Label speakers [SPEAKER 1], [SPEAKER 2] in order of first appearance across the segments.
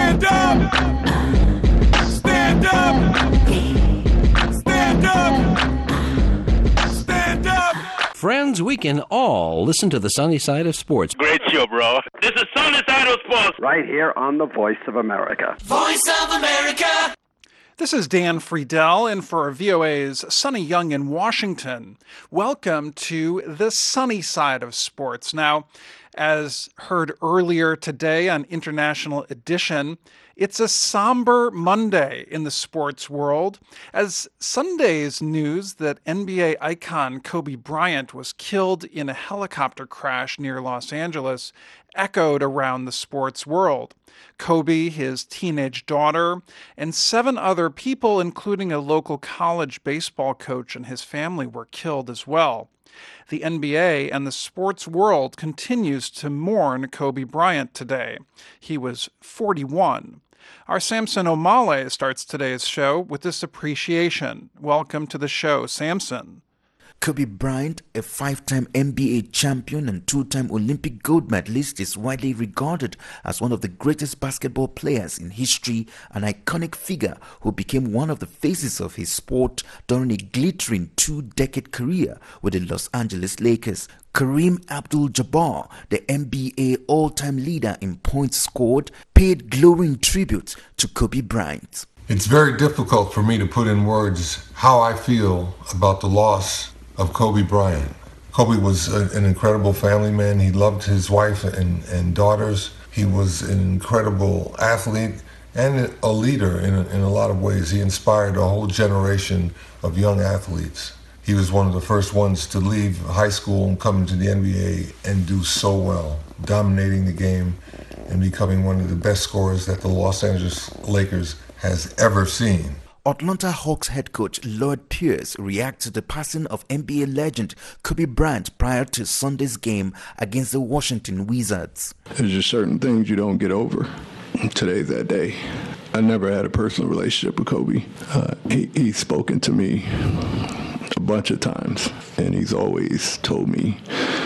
[SPEAKER 1] Stand up! Stand up! Stand up! Stand up!
[SPEAKER 2] Friends, we can all listen to the sunny side of sports.
[SPEAKER 3] Great show, bro. This is Sunny Side of Sports.
[SPEAKER 4] Right here on the Voice of America.
[SPEAKER 1] Voice of America!
[SPEAKER 5] This is Dan Friedel in for VOA's Sonny Young in Washington. Welcome to the sunny side of sports. Now, as heard earlier today on International Edition, it's a somber Monday in the sports world, as Sunday's news that NBA icon Kobe Bryant was killed in a helicopter crash near Los Angeles echoed around the sports world. Kobe, his teenage daughter, and 7 other people, including a local college baseball coach and his family, were killed as well. The NBA and the sports world continues to mourn Kobe Bryant today. He was 41. Our Samson Omale starts today's show with this appreciation. Welcome to the show, Samson.
[SPEAKER 6] Kobe Bryant, a 5-time NBA champion and 2-time Olympic gold medalist, is widely regarded as one of the greatest basketball players in history, an iconic figure who became one of the faces of his sport during a glittering 2-decade career with the Los Angeles Lakers. Kareem Abdul-Jabbar, the NBA all-time leader in points scored, paid glowing tribute to Kobe Bryant.
[SPEAKER 7] It's very difficult for me to put in words how I feel about the loss of Kobe Bryant. Kobe was an incredible family man. He loved his wife and daughters. He was an incredible athlete and a leader in a lot of ways. He inspired a whole generation of young athletes. He was one of the first ones to leave high school and come into the NBA and do so well, dominating the game and becoming one of the best scorers that the Los Angeles Lakers has ever seen.
[SPEAKER 6] Atlanta Hawks head coach Lloyd Pierce reacted to the passing of NBA legend Kobe Bryant prior to Sunday's game against the Washington Wizards.
[SPEAKER 8] There's just certain things you don't get over. Today's that day. I never had a personal relationship with Kobe. He's spoken to me a bunch of times, and he's always told me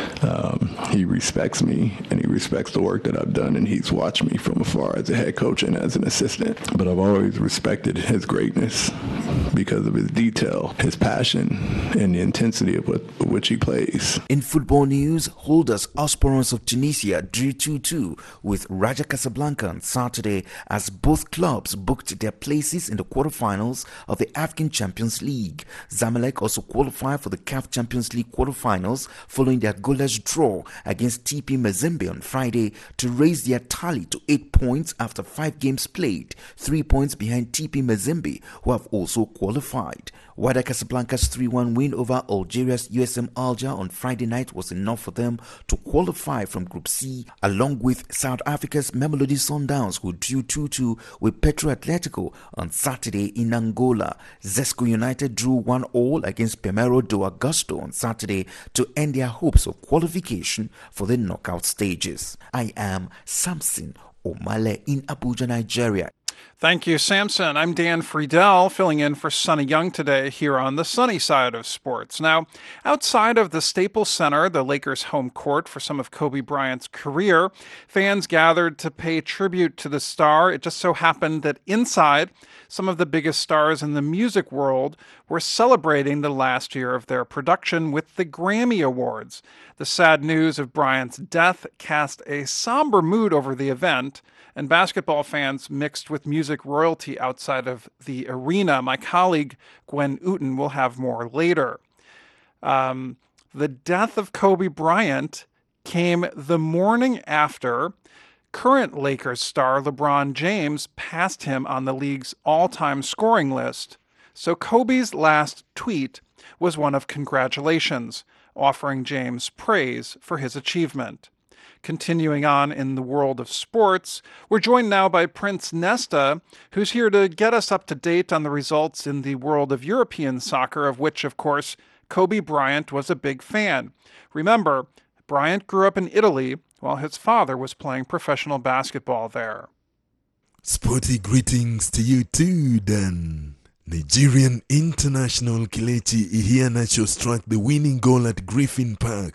[SPEAKER 8] he respects me and he respects the work that I've done, and he's watched me from afar as a head coach and as an assistant. But I've always respected his greatness because of his detail, his passion, and the intensity of which he plays.
[SPEAKER 6] In football news, holders Osporans of Tunisia drew 2-2 with Raja Casablanca on Saturday as both clubs booked their places in the quarterfinals of the African Champions League. Zamalek also qualified for the CAF Champions League quarterfinals following their goalless draw against TP Mazembe on Friday to raise their tally to 8 points after 5 games played, 3 points behind TP Mazembe, who have also qualified. Wydad Casablanca's 3-1 win over Algeria's USM Alger on Friday night was enough for them to qualify from Group C, along with South Africa's Mamelodi Sundowns, who drew 2-2 with Petro Atletico on Saturday in Angola. Zesco United drew 1-1 against Primero de Agosto on Saturday to end their hopes of qualification for the knockout stages. I am Samson Omale in Abuja, Nigeria.
[SPEAKER 5] Thank you, Samson. I'm Dan Friedel, filling in for Sonny Young today here on the sunny side of sports. Now, outside of the Staples Center, the Lakers' home court for some of Kobe Bryant's career, fans gathered to pay tribute to the star. It just so happened that inside, some of the biggest stars in the music world were celebrating the last year of their production with the Grammy Awards. The sad news of Bryant's death cast a somber mood over the event, and basketball fans mixed with music royalty outside of the arena. My colleague Gwen Uten will have more later. The death of Kobe Bryant came the morning after current Lakers star LeBron James passed him on the league's all-time scoring list. So Kobe's last tweet was one of congratulations, offering James praise for his achievement. Continuing on in the world of sports, we're joined now by Prince Nesta, who's here to get us up to date on the results in the world of European soccer, of which, of course, Kobe Bryant was a big fan. Remember, Bryant grew up in Italy while his father was playing professional basketball there.
[SPEAKER 9] Sporty greetings to you too, Dan. Nigerian international Kelechi Iheanacho struck the winning goal at Griffin Park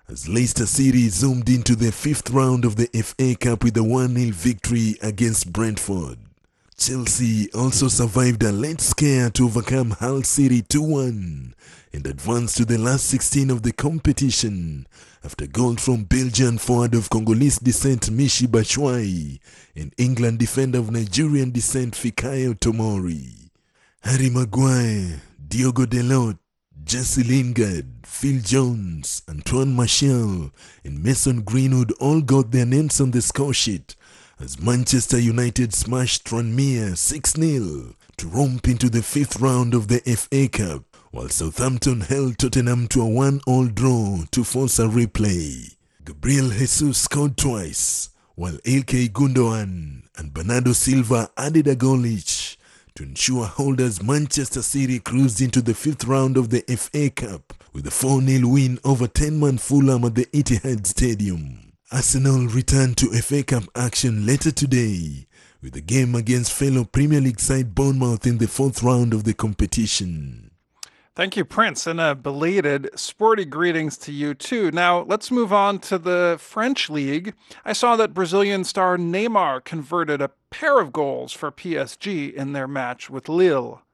[SPEAKER 9] as Leicester City zoomed into the fifth round of the FA Cup with a 1-0 victory against Brentford. Chelsea also survived a late scare to overcome Hull City 2-1 and advanced to the last 16 of the competition after goal from Belgian forward of Congolese descent Michi Batshuayi and England defender of Nigerian descent Fikayo Tomori. Harry Maguire, Diogo Dalot, Jesse Lingard, Phil Jones, Antoine Martial, and Mason Greenwood all got their names on the score sheet as Manchester United smashed Tranmere 6-0 to romp into the fifth round of the FA Cup, while Southampton held Tottenham to a 1-1 draw to force a replay. Gabriel Jesus scored twice, while Ilkay Gundogan and Bernardo Silva added a goal each to ensure holders Manchester City cruised into the fifth round of the FA Cup with a 4-0 win over 10-man Fulham at the Etihad Stadium. Arsenal returned to FA Cup action later today with a game against fellow Premier League side Bournemouth in the fourth round of the competition.
[SPEAKER 5] Thank you, Prince, and a belated sporty greetings to you too. Now, let's move on to the French League. I saw that Brazilian star Neymar converted a pair of goals for PSG in their match with Lille.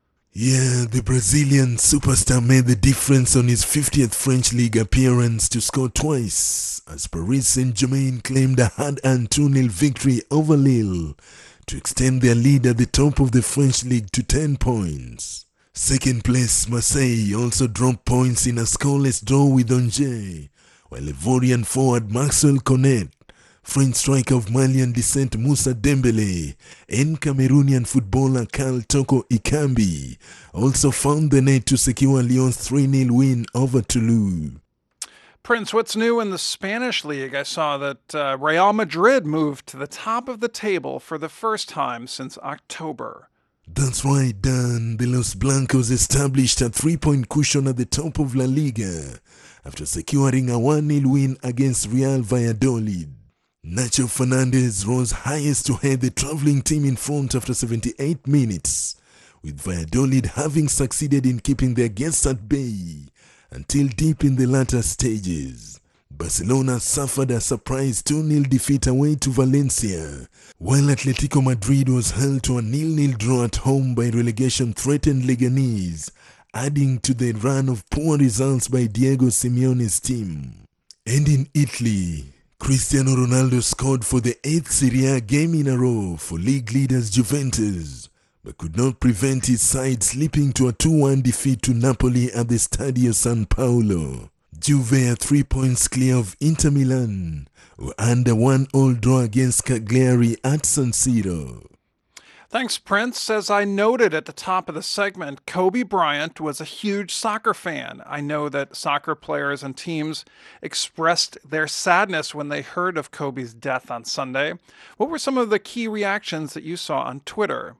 [SPEAKER 9] Yeah, the Brazilian superstar made the difference on his 50th French League appearance to score twice, as Paris Saint-Germain claimed a hard-earned 2-0 victory over Lille to extend their lead at the top of the French League to 10 points. Second place Marseille also dropped points in a scoreless draw with Angers, while Ivorian forward Maxwell Cornet, French striker of Malian descent Moussa Dembele, and Cameroonian footballer Karl Toko Ikambi also found the net to secure Lyon's 3-0 win over Toulouse.
[SPEAKER 5] Prince, what's new in the Spanish League? I saw that Real Madrid moved to the top of the table for the first time since October.
[SPEAKER 9] That's right, Dan. The Los Blancos established a 3-point cushion at the top of La Liga after securing a 1-0 win against Real Valladolid. Nacho Fernandez rose highest to head the traveling team in front after 78 minutes, with Valladolid having succeeded in keeping their guests at bay until deep in the latter stages. Barcelona suffered a surprise 2-0 defeat away to Valencia, while Atletico Madrid was held to a 0-0 draw at home by relegation-threatened Leganés, adding to the run of poor results by Diego Simeone's team. And in Italy, Cristiano Ronaldo scored for the 8th Serie A game in a row for league leaders Juventus, but could not prevent his side slipping to a 2-1 defeat to Napoli at the Stadio San Paolo. Juve are 3 points clear of Inter Milan, who earned a 1-1 draw against Cagliari at San Siro.
[SPEAKER 5] Thanks, Prince. As I noted at the top of the segment, Kobe Bryant was a huge soccer fan. I know that soccer players and teams expressed their sadness when they heard of Kobe's death on Sunday. What were some of the key reactions that you saw on Twitter?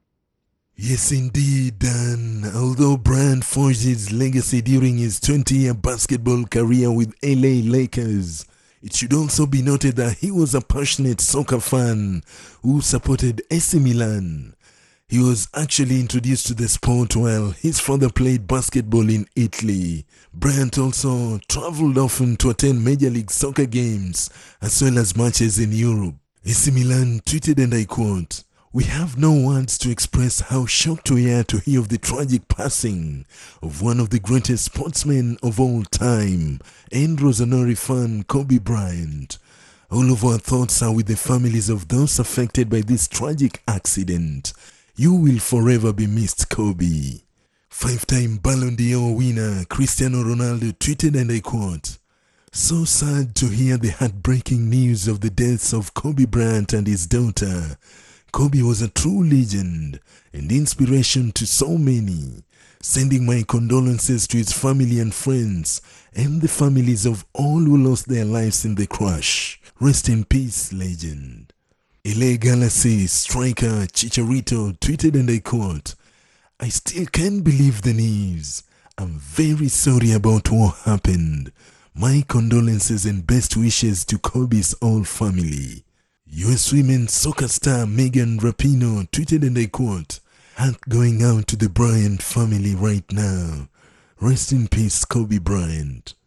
[SPEAKER 9] Yes, indeed, Dan. Although Bryant forged his legacy during his 20-year basketball career with LA Lakers, it should also be noted that he was a passionate soccer fan who supported AC Milan. He was actually introduced to the sport while his father played basketball in Italy. Bryant also traveled often to attend Major League Soccer games as well as matches in Europe. AC Milan tweeted, and I quote, "We have no words to express how shocked we are to hear of the tragic passing of one of the greatest sportsmen of all time and Rosanori fan Kobe Bryant. All of our thoughts are with the families of those affected by this tragic accident. You will forever be missed, Kobe." Five-time Ballon d'Or winner Cristiano Ronaldo tweeted, and I quote, "So sad to hear the heartbreaking news of the deaths of Kobe Bryant and his daughter. Kobe was a true legend and inspiration to so many. Sending my condolences to his family and friends and the families of all who lost their lives in the crash. Rest in peace, legend." LA Galaxy striker Chicharito tweeted, and I quote, "I still can't believe the news. I'm very sorry about what happened. My condolences and best wishes to Kobe's whole family." US women's soccer star Megan Rapinoe tweeted, and I quote, "Heart going out to the Bryant family right now. Rest in peace, Kobe Bryant."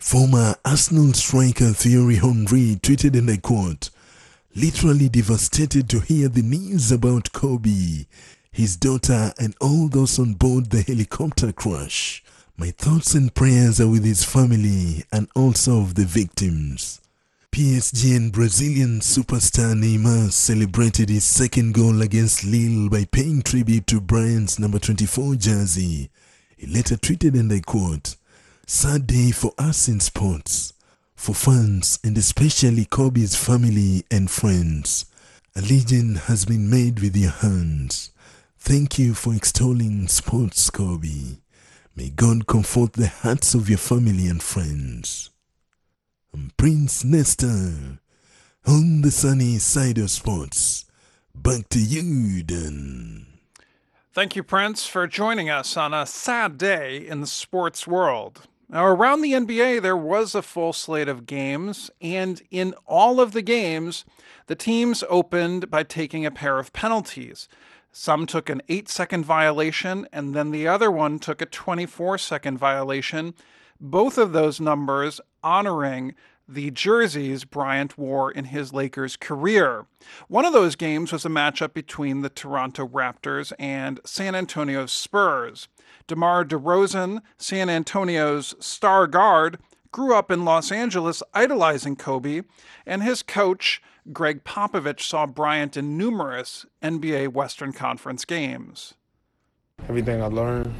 [SPEAKER 9] Former Arsenal striker Thierry Henry tweeted, and I quote, "Literally devastated to hear the news about Kobe, his daughter, and all those on board the helicopter crash. My thoughts and prayers are with his family and also of the victims." PSG and Brazilian superstar Neymar celebrated his second goal against Lille by paying tribute to Bryant's number 24 jersey. He later tweeted, and I quote, "Sad day for us in sports, for fans and especially Kobe's family and friends. A legend has been made with your hands. Thank you for extolling sports, Kobe. May God comfort the hearts of your family and friends." I'm Prince Nestor on the sunny side of sports. Back to you, Dan.
[SPEAKER 5] Thank you, Prince, for joining us on a sad day in the sports world. Now, around the NBA, there was a full slate of games, and in all of the games, the teams opened by taking a pair of penalties. Some took an 8-second violation, and then the other one took a 24-second violation. Both of those numbers honoring the jerseys Bryant wore in his Lakers career. One of those games was a matchup between the Toronto Raptors and San Antonio Spurs. DeMar DeRozan, San Antonio's star guard, grew up in Los Angeles idolizing Kobe, and his coach, Greg Popovich, saw Bryant in numerous NBA Western Conference games.
[SPEAKER 10] Everything I learned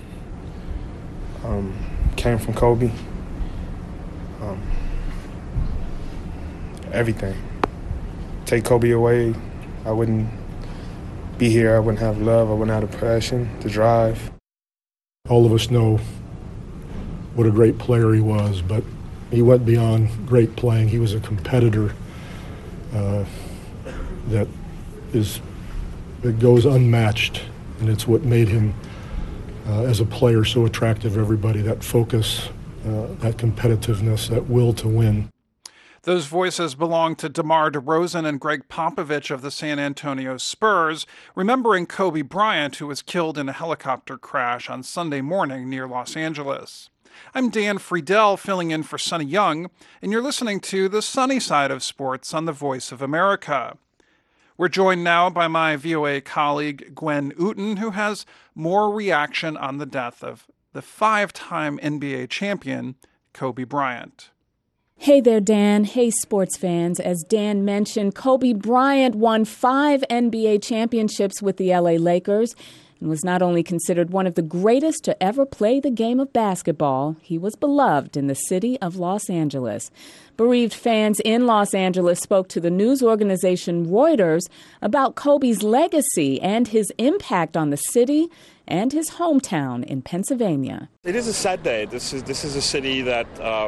[SPEAKER 10] came from Kobe. Everything. Take Kobe away, I wouldn't be here. I wouldn't have love. I wouldn't have the passion, the drive.
[SPEAKER 11] All of us know what a great player he was, but he went beyond great playing. He was a competitor that goes unmatched, and it's what made him as a player so attractive to everybody. That focus, that competitiveness, that will to win.
[SPEAKER 5] Those voices belong to DeMar DeRozan and Greg Popovich of the San Antonio Spurs, remembering Kobe Bryant, who was killed in a helicopter crash on Sunday morning near Los Angeles. I'm Dan Friedel, filling in for Sonny Young, and you're listening to The Sunny Side of Sports on the Voice of America. We're joined now by my VOA colleague Gwen Uten, who has more reaction on the death of the 5-time NBA champion, Kobe Bryant.
[SPEAKER 12] Hey there, Dan. Hey, sports fans. As Dan mentioned, Kobe Bryant won 5 NBA championships with the LA Lakers and was not only considered one of the greatest to ever play the game of basketball, he was beloved in the city of Los Angeles. Bereaved fans in Los Angeles spoke to the news organization Reuters about Kobe's legacy and his impact on the city and his hometown in Pennsylvania.
[SPEAKER 13] It is a sad day. This is a city that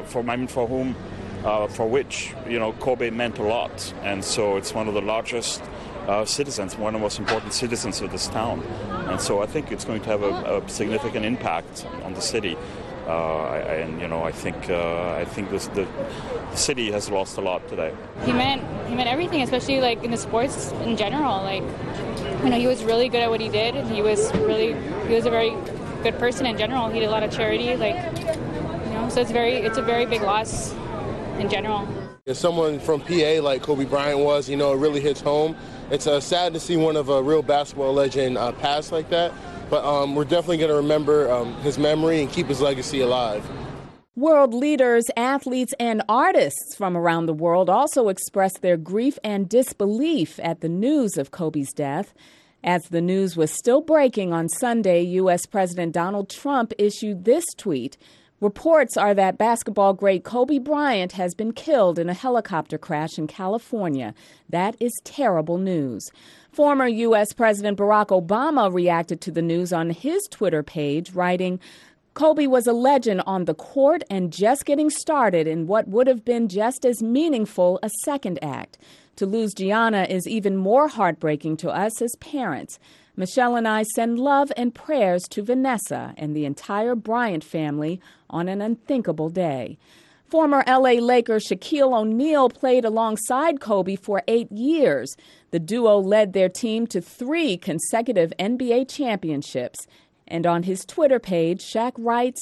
[SPEAKER 13] for which Kobe meant a lot, and so it's one of the largest citizens, one of the most important citizens of this town, and so I think it's going to have a significant impact on the city. I think the city has lost a lot today.
[SPEAKER 14] He meant everything, especially like in the sports in general. Like, he was really good at what he did, and he was a very good person in general. He did a lot of charity, so it's a very big loss in general.
[SPEAKER 15] As someone from PA like Kobe Bryant was, it really hits home. It's sad to see one of a real basketball legend pass like that, but we're definitely going to remember his memory and keep his legacy alive.
[SPEAKER 12] World leaders, athletes, and artists from around the world also expressed their grief and disbelief at the news of Kobe's death. As the news was still breaking on Sunday, U.S. President Donald Trump issued this tweet. Reports are that basketball great Kobe Bryant has been killed in a helicopter crash in California. That is terrible news. Former U.S. President Barack Obama reacted to the news on his Twitter page, writing, Kobe was a legend on the court and just getting started in what would have been just as meaningful a second act. To lose Gianna is even more heartbreaking to us as parents. Michelle and I send love and prayers to Vanessa and the entire Bryant family on an unthinkable day. Former L.A. Laker Shaquille O'Neal played alongside Kobe for 8 years. The duo led their team to 3 consecutive NBA championships. And on his Twitter page, Shaq writes,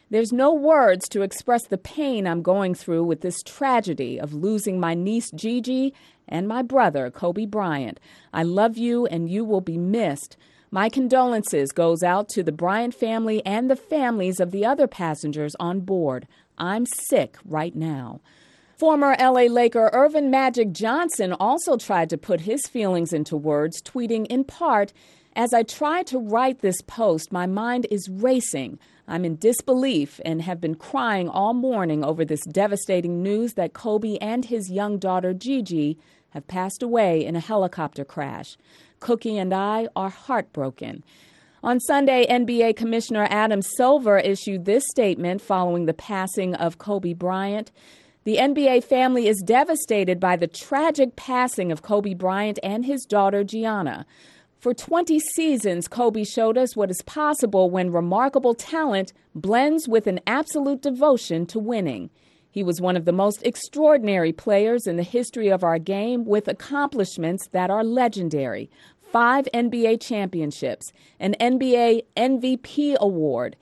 [SPEAKER 12] There's no words to express the pain I'm going through with this tragedy of losing my niece Gigi and my brother Kobe Bryant. I love you and you will be missed. My condolences goes out to the Bryant family and the families of the other passengers on board. I'm sick right now. Former LA Laker Earvin Magic Johnson also tried to put his feelings into words, tweeting in part, "As I try to write this post, my mind is racing. I'm in disbelief and have been crying all morning over this devastating news that Kobe and his young daughter Gigi have passed away in a helicopter crash. Cookie and I are heartbroken." On Sunday, NBA Commissioner Adam Silver issued this statement following the passing of Kobe Bryant. The NBA family is devastated by the tragic passing of Kobe Bryant and his daughter Gianna. For 20 seasons, Kobe showed us what is possible when remarkable talent blends with an absolute devotion to winning. He was one of the most extraordinary players in the history of our game, with accomplishments that are legendary. 5 NBA championships, an NBA MVP award,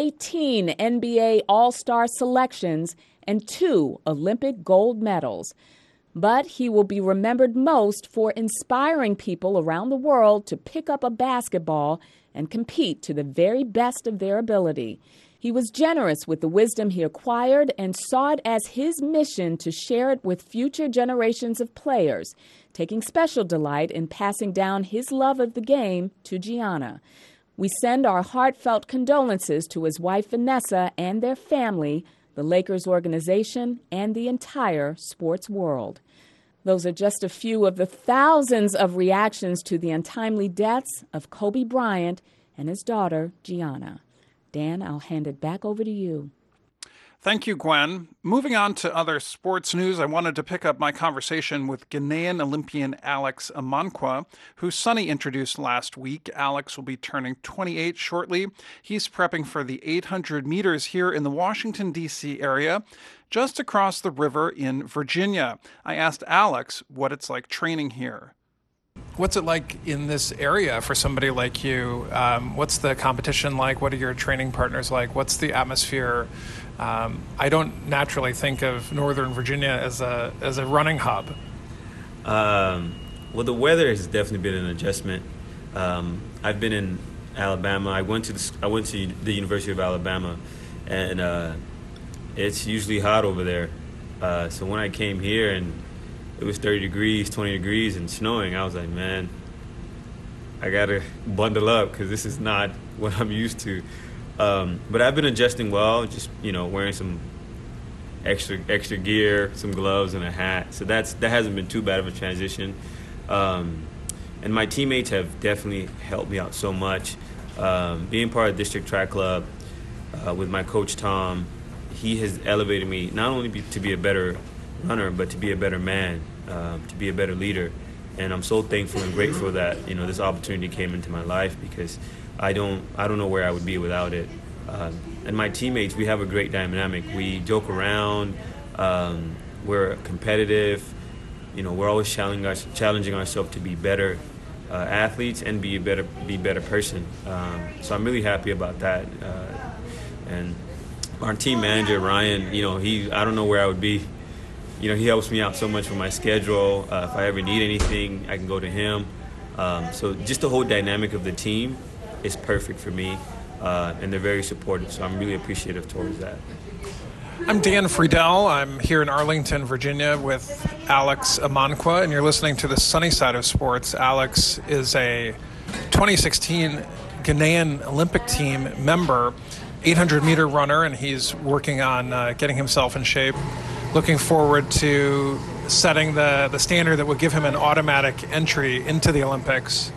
[SPEAKER 12] 18 NBA All-Star selections, and 2 Olympic gold medals. But he will be remembered most for inspiring people around the world to pick up a basketball and compete to the very best of their ability. He was generous with the wisdom he acquired and saw it as his mission to share it with future generations of players, taking special delight in passing down his love of the game to Gianna. We send our heartfelt condolences to his wife Vanessa and their family, the Lakers organization, and the entire sports world. Those are just a few of the thousands of reactions to the untimely deaths of Kobe Bryant and his daughter, Gianna. Dan, I'll hand it back over to you.
[SPEAKER 5] Thank you, Gwen. Moving on to other sports news, I wanted to pick up my conversation with Ghanaian Olympian Alex Amankwa, who Sonny introduced last week. Alex will be turning 28 shortly. He's prepping for the 800 meters here in the Washington, D.C. area, just across the river in Virginia. I asked Alex what it's like training here. What's it like in this area for somebody like you? What's the competition like? What are your training partners like? What's the atmosphere? I don't naturally think of Northern Virginia as a running hub.
[SPEAKER 16] Well, the weather has definitely been an adjustment. I've been in Alabama. I went to the University of Alabama, and it's usually hot over there. So when I came here and it was 30 degrees, 20 degrees, and snowing, I was like, man, I gotta bundle up because this is not what I'm used to. But I've been adjusting well, just wearing some extra gear, some gloves, and a hat. So that hasn't been too bad of a transition. And my teammates have definitely helped me out so much. Being part of District Track Club with my coach Tom, he has elevated me not only to be a better runner, but to be a better man, to be a better leader. And I'm so thankful and grateful that this opportunity came into my life, because I don't know where I would be without it. And my teammates, we have a great dynamic. We joke around. We're competitive. We're always challenging ourselves to be better athletes and be a better person. So I'm really happy about that. And our team manager Ryan, I don't know where I would be. He helps me out so much with my schedule. If I ever need anything, I can go to him. So just the whole dynamic of the team is perfect for me, and they're very supportive, so I'm really appreciative towards that.
[SPEAKER 5] I'm Dan Friedel. I'm here in Arlington, Virginia with Alex Amankwa, and you're listening to the Sunny Side of Sports. Alex is a 2016 Ghanaian Olympic team member, 800-meter runner, and he's working on getting himself in shape. Looking forward to setting the standard that would give him an automatic entry into the Olympics.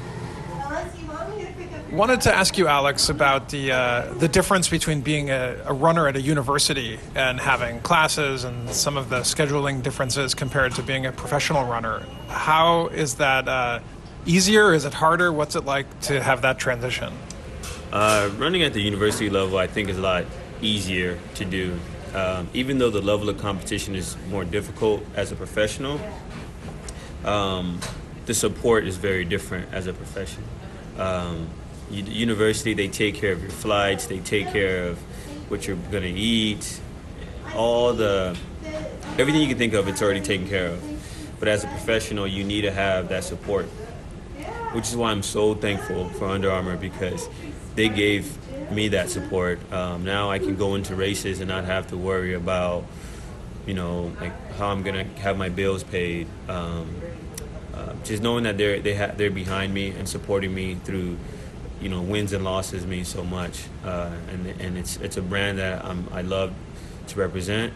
[SPEAKER 5] Wanted to ask you, Alex, about the difference between being a runner at a university and having classes and some of the scheduling differences compared to being a professional runner. How is that easier? Is it harder? What's it like to have that transition?
[SPEAKER 16] Running at the university level, I think, is a lot easier to do. Even though the level of competition is more difficult as a professional, the support is very different as a professional. University, they take care of your flights, they take care of what you're gonna eat, everything you can think of, it's already taken care of. But as a professional, you need to have that support, which is why I'm so thankful for Under Armour, because they gave me that support. Now I can go into races and not have to worry about, like how I'm gonna have my bills paid. Just knowing that they're behind me and supporting me through, wins and losses means so much. And it's a brand that I love to represent.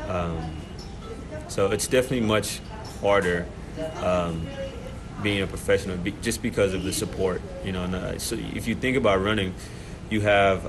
[SPEAKER 16] So it's definitely much harder being a professional just because of the support. So if you think about running, you have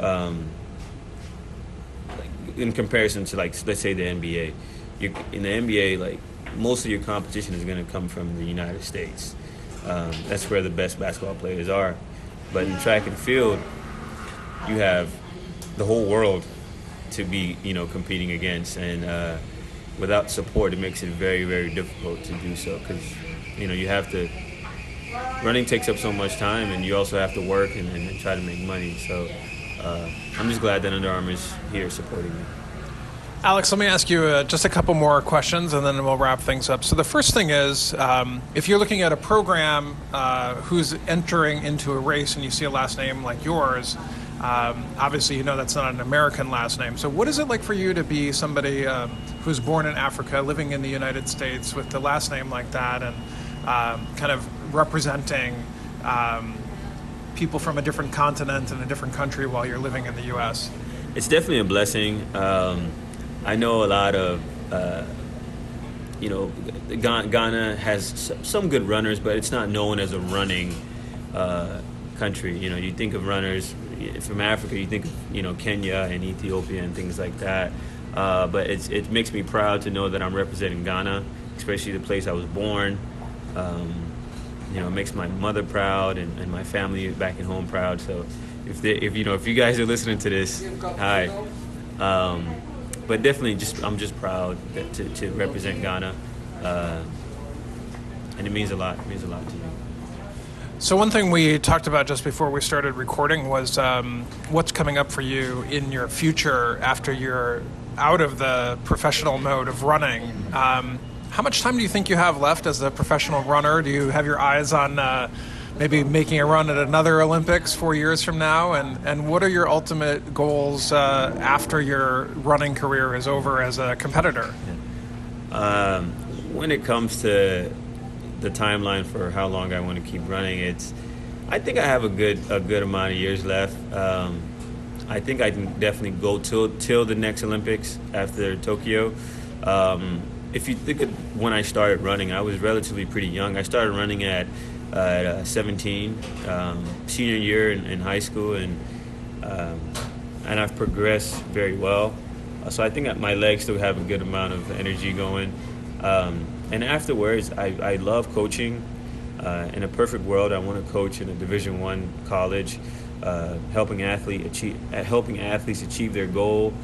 [SPEAKER 16] in comparison to, like, let's say the NBA. In the NBA, like, most of your competition is going to come from the United States. That's where the best basketball players are. But in track and field, you have the whole world to be, competing against. And without support, it makes it very, very difficult to do so. Because, you have to, running takes up so much time, and you also have to work and try to make money. So I'm just glad that Under Armour is here supporting me.
[SPEAKER 5] Alex, let me ask you just a couple more questions, and then we'll wrap things up. So the first thing is, if you're looking at a program who's entering into a race and you see a last name like yours, obviously that's not an American last name. So what is it like for you to be somebody who's born in Africa, living in the United States with the last name like that, and kind of representing people from a different continent and a different country while you're living in the U.S.?
[SPEAKER 16] It's definitely a blessing. I know a lot of, Ghana has some good runners, but it's not known as a running country. You think of runners from Africa, you think of, Kenya and Ethiopia and things like that. But it makes me proud to know that I'm representing Ghana, especially the place I was born. It makes my mother proud and my family back at home proud. So if you guys are listening to this, hi. But definitely, I'm just proud to represent Ghana, and it means a lot. It means a lot to me.
[SPEAKER 5] So one thing we talked about just before we started recording was what's coming up for you in your future after you're out of the professional mode of running. How much time do you think you have left as a professional runner? Do you have your eyes on maybe making a run at another Olympics 4 years from now? And what are your ultimate goals after your running career is over as a competitor?
[SPEAKER 16] When it comes to the timeline for how long I want to keep running, I think I have a good amount of years left. I think I can definitely go till the next Olympics after Tokyo. If you think of when I started running, I was relatively pretty young. I started running at 17, senior year in high school, and I've progressed very well. So I think my legs still have a good amount of energy going. And afterwards, I love coaching. In a perfect world, I want to coach in a Division I college, helping athletes achieve their goals,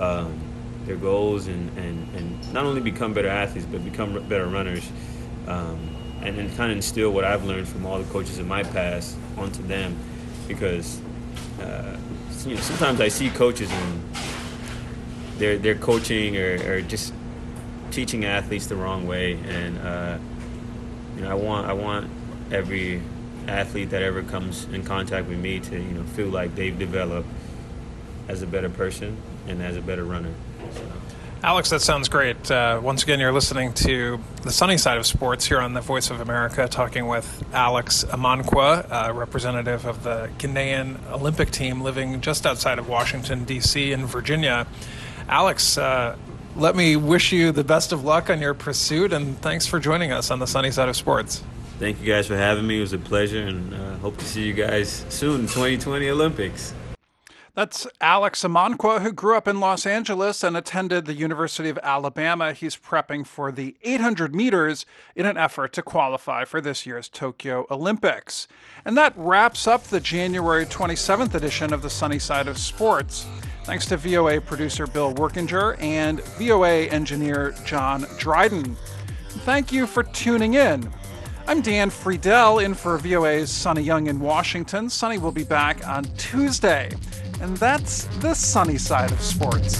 [SPEAKER 16] and not only become better athletes, but become better runners. And then kind of instill what I've learned from all the coaches in my past onto them, because sometimes I see coaches and they're coaching or just teaching athletes the wrong way, and I want every athlete that ever comes in contact with me to feel like they've developed as a better person and as a better runner. So.
[SPEAKER 5] Alex, that sounds great. Once again, you're listening to The Sunny Side of Sports here on the Voice of America, talking with Alex Amankwa, representative of the Ghanaian Olympic team living just outside of Washington, D.C. in Virginia. Alex, let me wish you the best of luck on your pursuit, and thanks for joining us on The Sunny Side of Sports.
[SPEAKER 16] Thank you guys for having me. It was a pleasure, and hope to see you guys soon, 2020 Olympics.
[SPEAKER 5] That's Alex Amankwa, who grew up in Los Angeles and attended the University of Alabama. He's prepping for the 800 meters in an effort to qualify for this year's Tokyo Olympics. And that wraps up the January 27th edition of The Sunny Side of Sports. Thanks to VOA producer Bill Workinger and VOA engineer John Dryden. Thank you for tuning in. I'm Dan Friedel in for VOA's Sonny Young in Washington. Sonny will be back on Tuesday. And that's the sunny side of sports.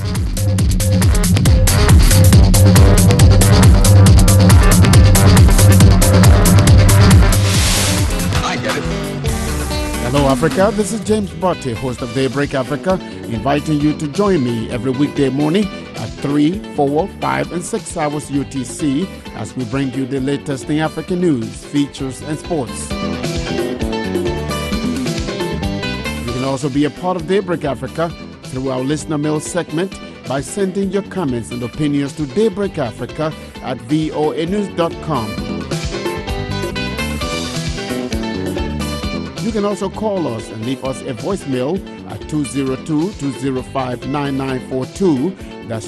[SPEAKER 17] I get it. Hello, Africa. This is James Botte, host of Daybreak Africa, inviting you to join me every weekday morning at 3, 4, 5, and 6 hours UTC as we bring you the latest in African news, features, and sports. You can also be a part of Daybreak Africa through our listener mail segment by sending your comments and opinions to daybreakafrica@voanews.com. You can also call us and leave us a voicemail at 202-205-9942. That's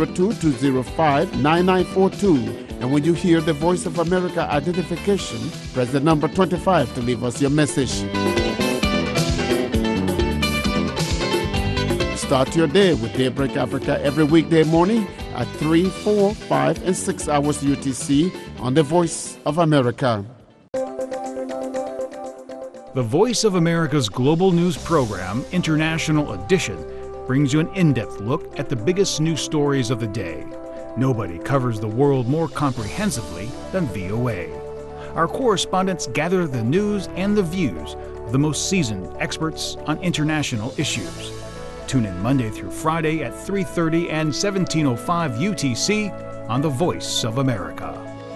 [SPEAKER 17] 202-205-9942. And when you hear the Voice of America identification, press the number 25 to leave us your message. Start your day with Daybreak Africa every weekday morning at 3, 4, 5, and 6 hours UTC on the Voice of America.
[SPEAKER 18] The Voice of America's global news program, International Edition, brings you an in-depth look at the biggest news stories of the day. Nobody covers the world more comprehensively than VOA. Our correspondents gather the news and the views of the most seasoned experts on international issues. Tune in Monday through Friday at 3:30 and 17:05 UTC on The Voice of America.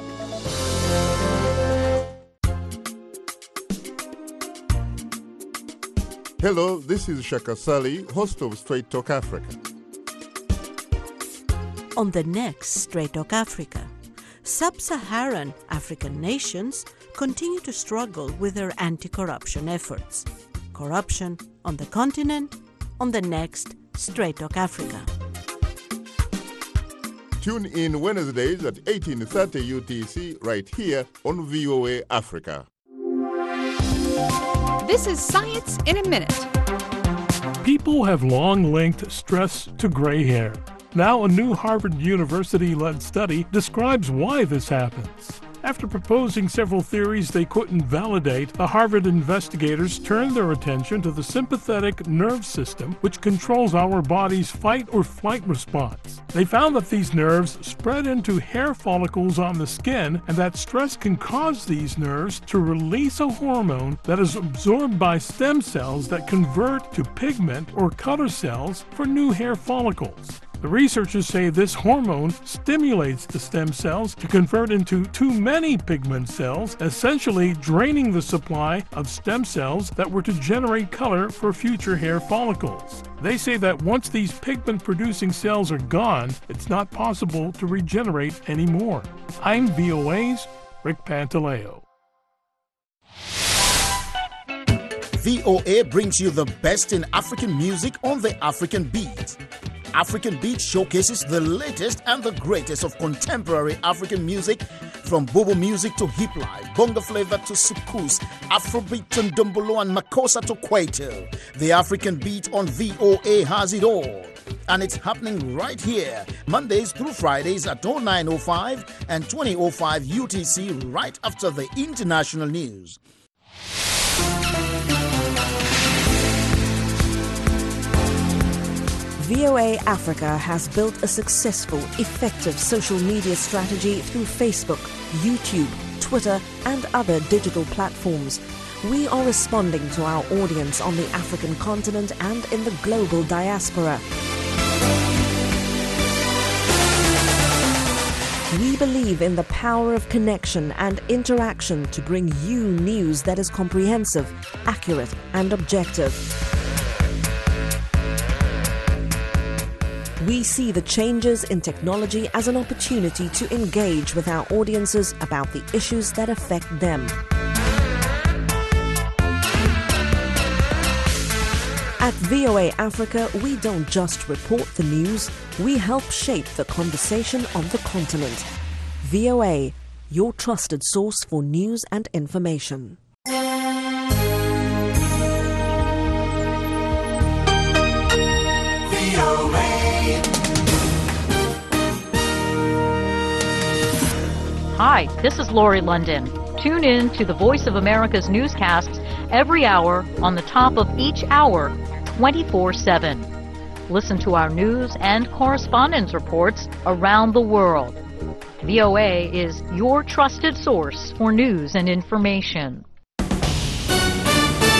[SPEAKER 19] Hello, this is Shaka Sali, host of Straight Talk Africa.
[SPEAKER 20] On the next Straight Talk Africa, sub-Saharan African nations continue to struggle with their anti-corruption efforts. Corruption on the continent, on the next Straight Talk Africa.
[SPEAKER 19] Tune in Wednesdays at 18:30 UTC right here on VOA Africa.
[SPEAKER 21] This is Science in a Minute.
[SPEAKER 22] People have long linked stress to gray hair. Now, a new Harvard University-led study describes why this happens. After proposing several theories they couldn't validate, the Harvard investigators turned their attention to the sympathetic nerve system, which controls our body's fight or flight response. They found that these nerves spread into hair follicles on the skin, and that stress can cause these nerves to release a hormone that is absorbed by stem cells that convert to pigment or color cells for new hair follicles. The researchers say this hormone stimulates the stem cells to convert into too many pigment cells, essentially draining the supply of stem cells that were to generate color for future hair follicles. They say that once these pigment-producing cells are gone, it's not possible to regenerate anymore. I'm VOA's Rick Pantaleo.
[SPEAKER 23] VOA brings you the best in African music on the African Beat. African Beat showcases the latest and the greatest of contemporary African music, from Bobo music to hip life, bongo flavor to soukous, Afrobeat to ndombolo and makossa to kwaito. The African Beat on VOA has it all. And it's happening right here, Mondays through Fridays at 09:05 and 20:05 UTC, right after the international news.
[SPEAKER 20] VOA Africa has built a successful, effective social media strategy through Facebook, YouTube, Twitter, and other digital platforms. We are responding to our audience on the African continent and in the global diaspora. We believe in the power of connection and interaction to bring you news that is comprehensive, accurate, and objective. We see the changes in technology as an opportunity to engage with our audiences about the issues that affect them. At VOA Africa, we don't just report the news, we help shape the conversation on the continent. VOA, your trusted source for news and information.
[SPEAKER 24] Hi, this is Lori London. Tune in to the Voice of America's newscasts every hour on the top of each hour 24/7. Listen to our news and correspondence reports around the world. VOA is your trusted source for news and information.